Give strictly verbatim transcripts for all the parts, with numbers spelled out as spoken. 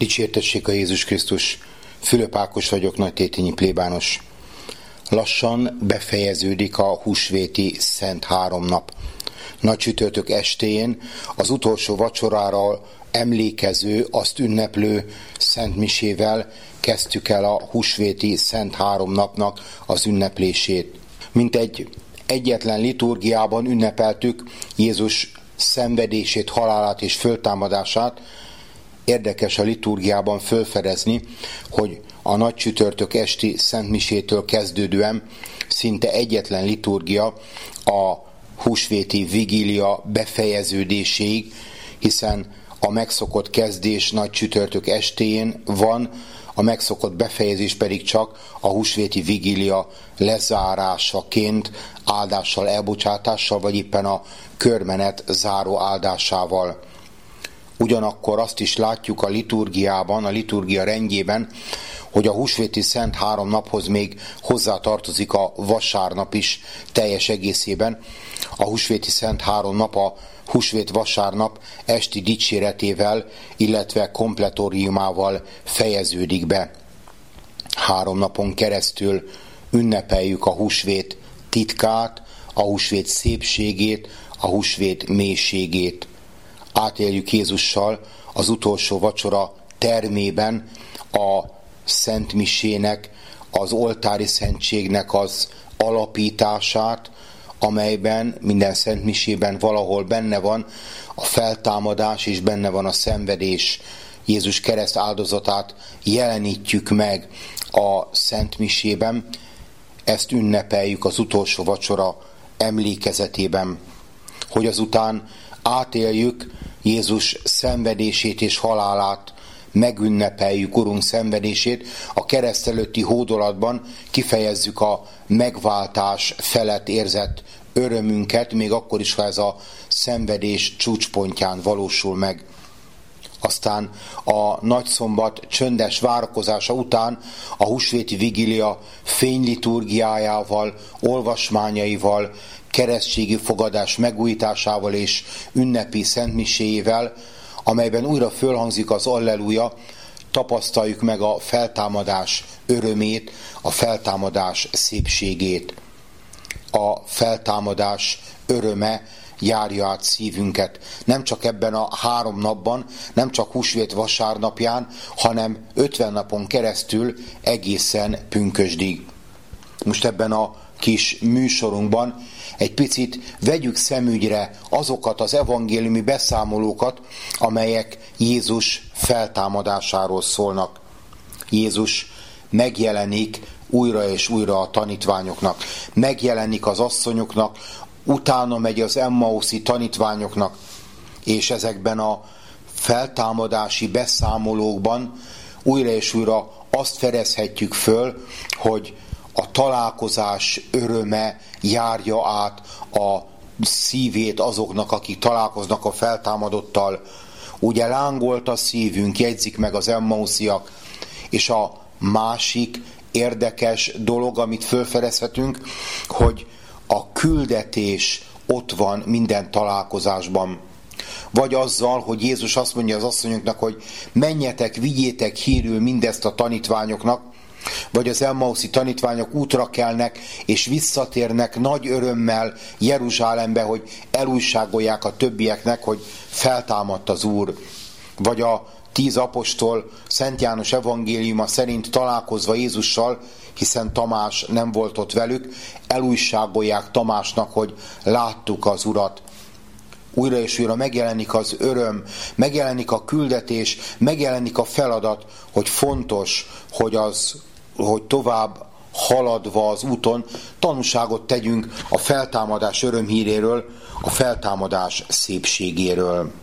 Dicsértessék a Jézus Krisztus! Fülöp Ákos vagyok, nagytétényi plébános. Lassan befejeződik a húsvéti Szent Háromnap. Nagy csütörtök estéjén az utolsó vacsorára emlékező, azt ünneplő Szent Misével kezdtük el a húsvéti Szent Háromnapnak az ünneplését. Mint egy egyetlen liturgiában ünnepeltük Jézus szenvedését, halálát és föltámadását. Érdekes a liturgiában fölfedezni, hogy a nagy csütörtök esti Szent Misétől kezdődően szinte egyetlen liturgia a húsvéti vigília befejeződéséig, hiszen a megszokott kezdés nagy csütörtök estéjén van, a megszokott befejezés pedig csak a húsvéti vigília lezárásaként, áldással, elbocsátással, vagy éppen a körmenet záró áldásával. Ugyanakkor azt is látjuk a liturgiában, a liturgia rendjében, hogy a húsvéti Szent Háromnaphoz még hozzátartozik a vasárnap is teljes egészében. A húsvéti Szent Háromnap a húsvét vasárnap esti dicséretével, illetve kompletóriumával fejeződik be. Három napon keresztül ünnepeljük a húsvét titkát, a húsvét szépségét, a húsvét mélységét. Átéljük Jézussal az utolsó vacsora termében a Szent Misének, az oltári szentségnek az alapítását, amelyben minden Szent Misében valahol benne van a feltámadás és benne van a szenvedés. Jézus kereszt áldozatát jelenítjük meg a Szent Misében, ezt ünnepeljük az utolsó vacsora emlékezetében, hogy azután átéljük Jézus szenvedését és halálát, megünnepeljük Urunk szenvedését, a kereszt előtti hódolatban kifejezzük a megváltás felett érzett örömünket, még akkor is, ha ez a szenvedés csúcspontján valósul meg. Aztán a nagyszombat csöndes várakozása után a húsvéti vigília fényliturgiájával, olvasmányaival, keresztségi fogadás megújításával és ünnepi szentmiséjével, amelyben újra fölhangzik az Alleluja, tapasztaljuk meg a feltámadás örömét, a feltámadás szépségét. A feltámadás öröme járja át szívünket. Nem csak ebben a három napban, nem csak húsvét vasárnapján, hanem ötven napon keresztül egészen pünkösdig. Most ebben a kis műsorunkban egy picit vegyük szemügyre azokat az evangéliumi beszámolókat, amelyek Jézus feltámadásáról szólnak. Jézus megjelenik újra és újra a tanítványoknak, megjelenik az asszonyoknak, utána megy az emmauszi tanítványoknak, és ezekben a feltámadási beszámolókban újra és újra azt fedezhetjük föl, hogy a találkozás öröme járja át a szívét azoknak, akik találkoznak a feltámadottal. Ugye lángolt a szívünk, jegyzik meg az emmausziak, és a másik érdekes dolog, amit fölfedezhetünk, hogy a küldetés ott van minden találkozásban. Vagy azzal, hogy Jézus azt mondja az asszonyoknak, hogy menjetek, vigyétek hírül mindezt a tanítványoknak, vagy az emmauszi tanítványok útra kelnek, és visszatérnek nagy örömmel Jeruzsálembe, hogy elújságolják a többieknek, hogy feltámadt az Úr. Vagy a tíz apostol Szent János evangéliuma szerint találkozva Jézussal, hiszen Tamás nem volt ott velük, elújságolják Tamásnak, hogy láttuk az Urat. Újra és újra megjelenik az öröm, megjelenik a küldetés, megjelenik a feladat, hogy fontos, hogy, az, hogy tovább haladva az úton tanúságot tegyünk a feltámadás örömhíréről, a feltámadás szépségéről.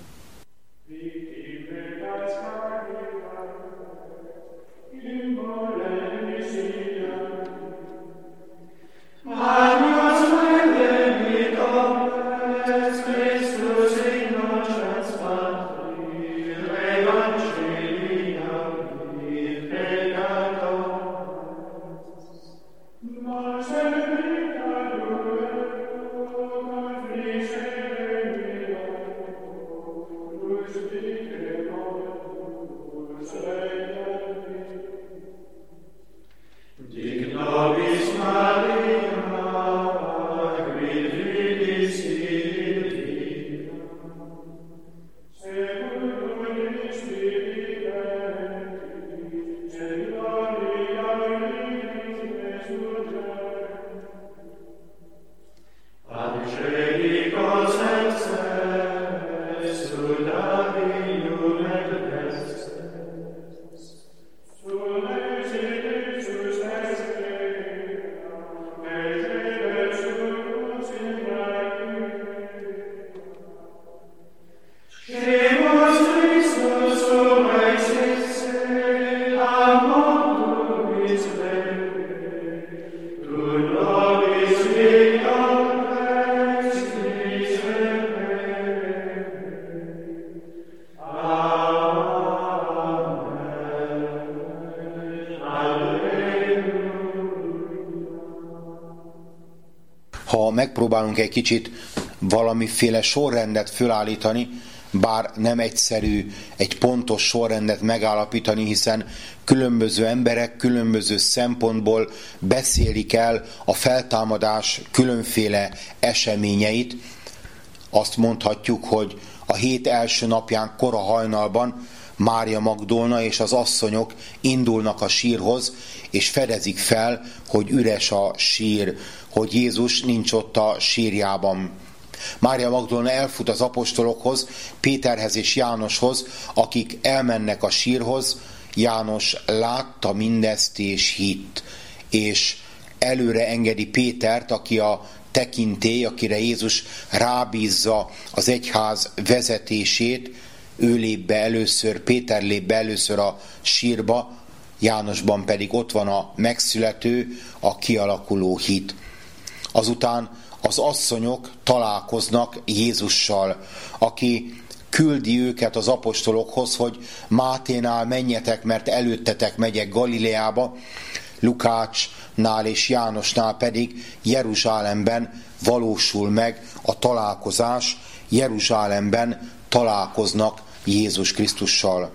megpróbálunk egy kicsit valamiféle sorrendet fölállítani, bár nem egyszerű egy pontos sorrendet megállapítani, hiszen különböző emberek különböző szempontból beszélik el a feltámadás különféle eseményeit. Azt mondhatjuk, hogy a hét első napján kora hajnalban Mária Magdolna és az asszonyok indulnak a sírhoz, és fedezik fel, hogy üres a sír, hogy Jézus nincs ott a sírjában. Mária Magdolna elfut az apostolokhoz, Péterhez és Jánoshoz, akik elmennek a sírhoz. János látta mindezt és hitt, és előre engedi Pétert, aki a tekintély, akire Jézus rábízza az egyház vezetését. Ő lép be először, Péter lép be először a sírba, Jánosban pedig ott van a megszülető, a kialakuló hit. Azután az asszonyok találkoznak Jézussal, aki küldi őket az apostolokhoz, hogy Máténál menjetek, mert előttetek megyek Galileába, Lukácsnál és Jánosnál pedig Jeruzsálemben valósul meg a találkozás, Jeruzsálemben találkoznak Jézus Krisztussal.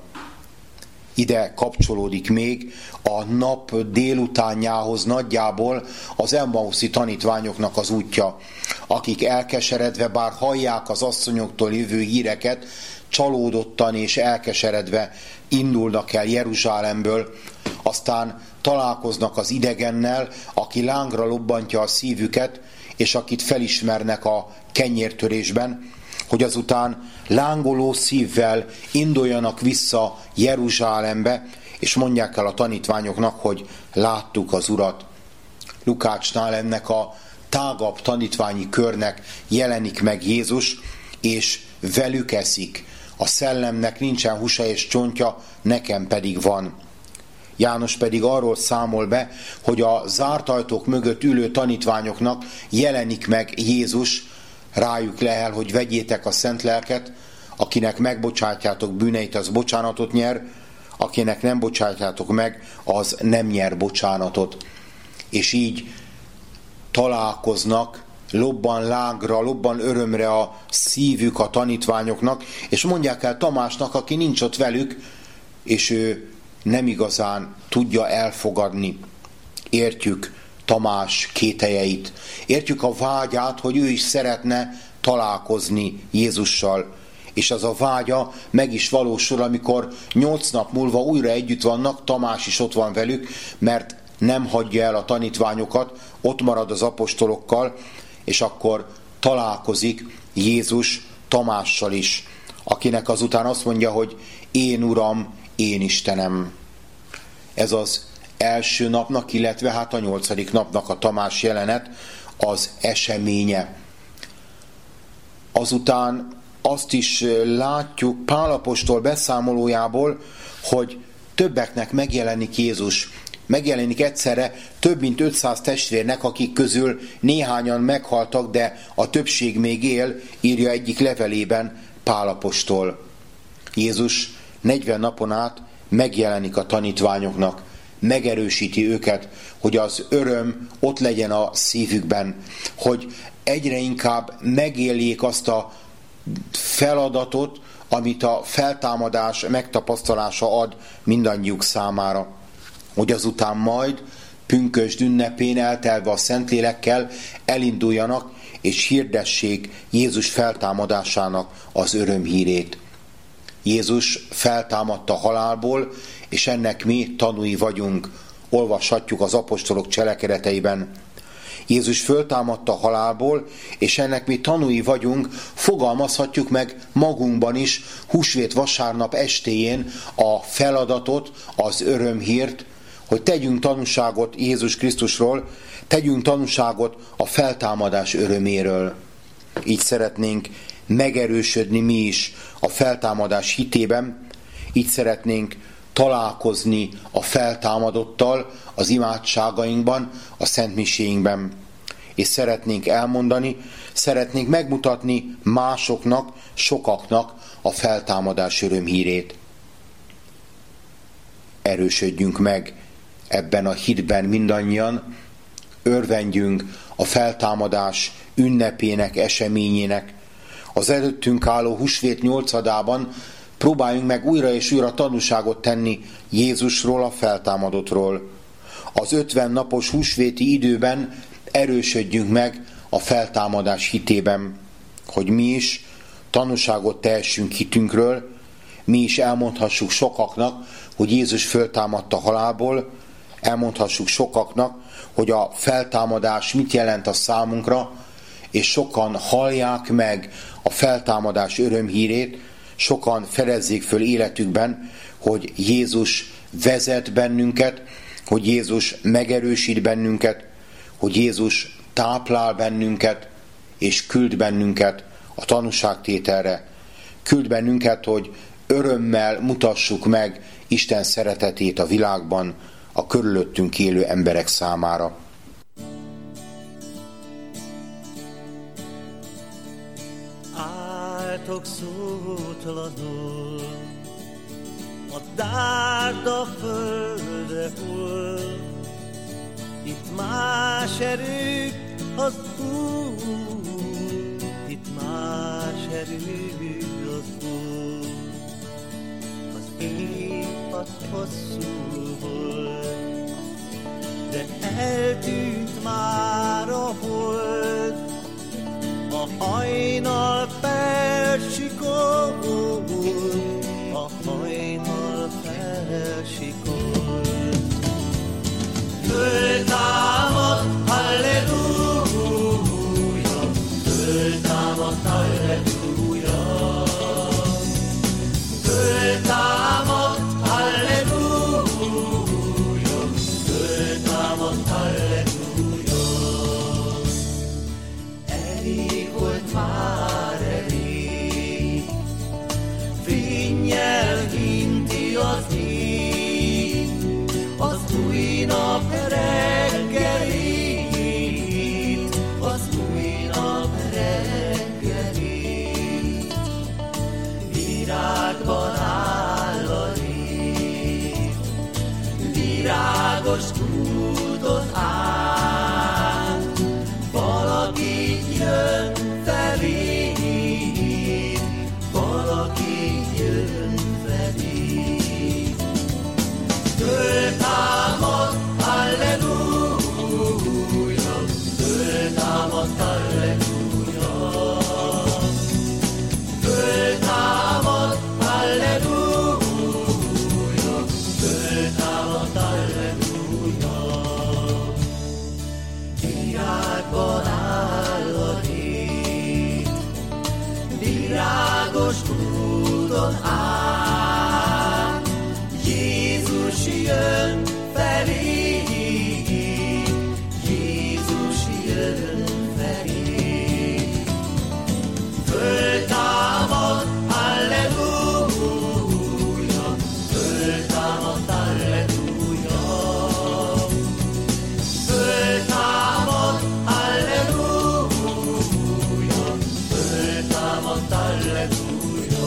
Ide kapcsolódik még a nap délutánjához nagyjából az emmauszi tanítványoknak az útja, akik elkeseredve, bár hallják az asszonyoktól jövő híreket, csalódottan és elkeseredve indulnak el Jeruzsálemből, aztán találkoznak az idegennel, aki lángra lobbantja a szívüket, és akit felismernek a kenyértörésben, hogy azután lángoló szívvel induljanak vissza Jeruzsálembe, és mondják el a tanítványoknak, hogy láttuk az Urat. Lukácsnál ennek a tágabb tanítványi körnek jelenik meg Jézus, és velük eszik. A szellemnek nincsen húsa és csontja, nekem pedig van. János pedig arról számol be, hogy a zárt ajtók mögött ülő tanítványoknak jelenik meg Jézus, rájuk lehel, hogy vegyétek a szent lelket, akinek megbocsátjátok bűneit, az bocsánatot nyer, akinek nem bocsátjátok meg, az nem nyer bocsánatot. És így találkoznak, lobban lángra, lobban örömre a szívük a tanítványoknak, és mondják el Tamásnak, aki nincs ott velük, és ő nem igazán tudja elfogadni. Értjük Tamás kételyeit. Értjük a vágyát, hogy ő is szeretne találkozni Jézussal. És az a vágya meg is valósul, amikor nyolc nap múlva újra együtt vannak, Tamás is ott van velük, mert nem hagyja el a tanítványokat, ott marad az apostolokkal, és akkor találkozik Jézus Tamással is, akinek azután azt mondja, hogy én Uram, én Istenem. Ez az első napnak, illetve hát a nyolcadik napnak a Tamás jelenet, az eseménye. Azután azt is látjuk Pál apostol beszámolójából, hogy többeknek megjelenik Jézus. Megjelenik egyszerre több mint ötszáz testvérnek, akik közül néhányan meghaltak, de a többség még él, írja egyik levelében Pál apostol. Jézus negyven napon át megjelenik a tanítványoknak, megerősíti őket, hogy az öröm ott legyen a szívükben, hogy egyre inkább megéljék azt a feladatot, amit a feltámadás megtapasztalása ad mindannyiuk számára. Hogy azután majd pünkösd ünnepén eltelve a Szentlélekkel elinduljanak és hirdessék Jézus feltámadásának az örömhírét. Jézus feltámadta halálból, és ennek mi tanúi vagyunk. Olvashatjuk az apostolok cselekedeteiben. Jézus föltámadta halálból, és ennek mi tanúi vagyunk, fogalmazhatjuk meg magunkban is húsvét vasárnap estéjén a feladatot, az örömhírt, hogy tegyünk tanúságot Jézus Krisztusról, tegyünk tanúságot a feltámadás öröméről. Így szeretnénk megerősödni mi is a feltámadás hitében, így szeretnénk találkozni a feltámadottal az imádságainkban, a szentmiséinkben. És szeretnénk elmondani, szeretnénk megmutatni másoknak, sokaknak a feltámadás örömhírét. Erősödjünk meg ebben a hitben mindannyian, örvendjünk a feltámadás ünnepének, eseményének. Az előttünk álló húsvét nyolcadában próbáljunk meg újra és újra tanúságot tenni Jézusról, a feltámadottról. Az ötven napos húsvéti időben erősödjünk meg a feltámadás hitében, hogy mi is tanúságot tehessünk hitünkről, mi is elmondhassuk sokaknak, hogy Jézus föltámadt a halálból, elmondhassuk sokaknak, hogy a feltámadás mit jelent a számunkra, és sokan hallják meg a feltámadás örömhírét, sokan fedezzék föl életükben, hogy Jézus vezet bennünket, hogy Jézus megerősít bennünket, hogy Jézus táplál bennünket, és küld bennünket a tanúságtételre. Küld bennünket, hogy örömmel mutassuk meg Isten szeretetét a világban, a körülöttünk élő emberek számára. Álltok szótlanul, a dárd a földre hull, itt más erő az Úr, itt más erő az Úr. Az éjszak hosszú volt, de eltűnt már a hold, a hajnal felsikolt, a hajnal felsikolt. Föltámad, halleluja, föltámad, halleluja, föltámad, halleluja, föltámad, halleluja. Elég volt már elég, fénnyel hinti az ég, az új nap reggelét, az új nap reggelét. Virágban áll a rég, virágos úton át, valaki jön felé, valaki jön felé. Föltámad, halleluja, föltámad, halleluja, föltámad, halleluja, föltámad, halleluja. Virágban áll a rég, virágos úton át, Jézus jön felé, Jézus jön felé. Föltámad, halleluja, föltámad, halleluja, föltámad, halleluja, föltámad, halleluja,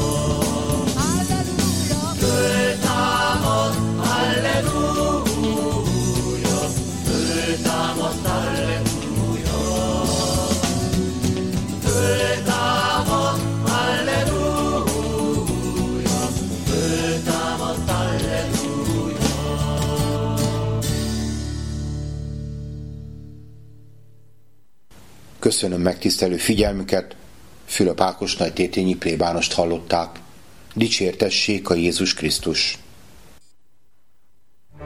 föltámad, halleluja, föltámad, halleluja, föltámad, halleluja, föltámad, halleluja. Köszönöm megtisztelő figyelmüket, Fülöp Ákos nagytétényi plébánost hallották. Dicsértessék a Jézus Krisztus!